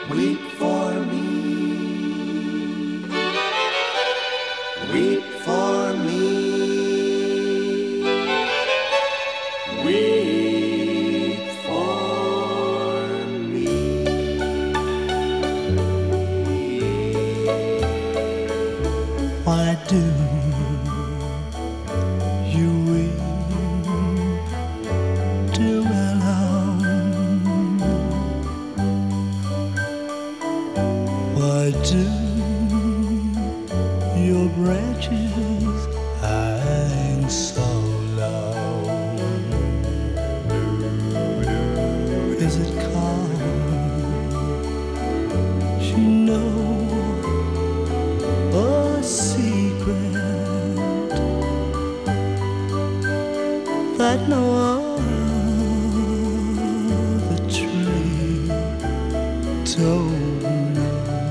weep for me, weep for me, weep for me. Why do you weep, dear willow? Why do your branches hang so low? Is it 'cause you know a secret that no other tree told me?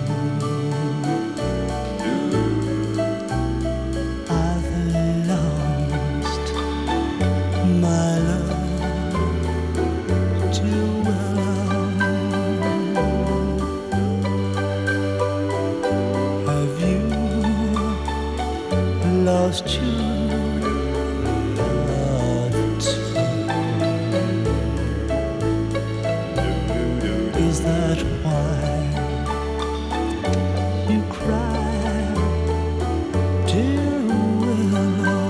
I've lost my love to willow. Have you lost your love too? Is that why you cry, dear willow?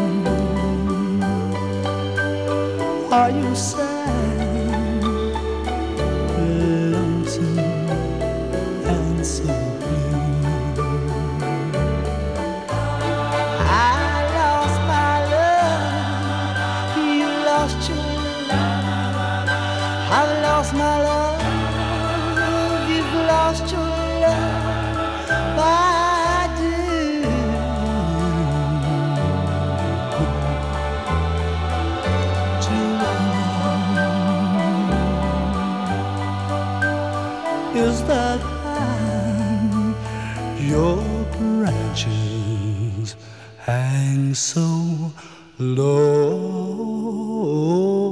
Are you sad, lonesome, and so blue? I lost my love, you lost your love. I've lost my love, you've lost your love. Why do is that why your branches hang so low?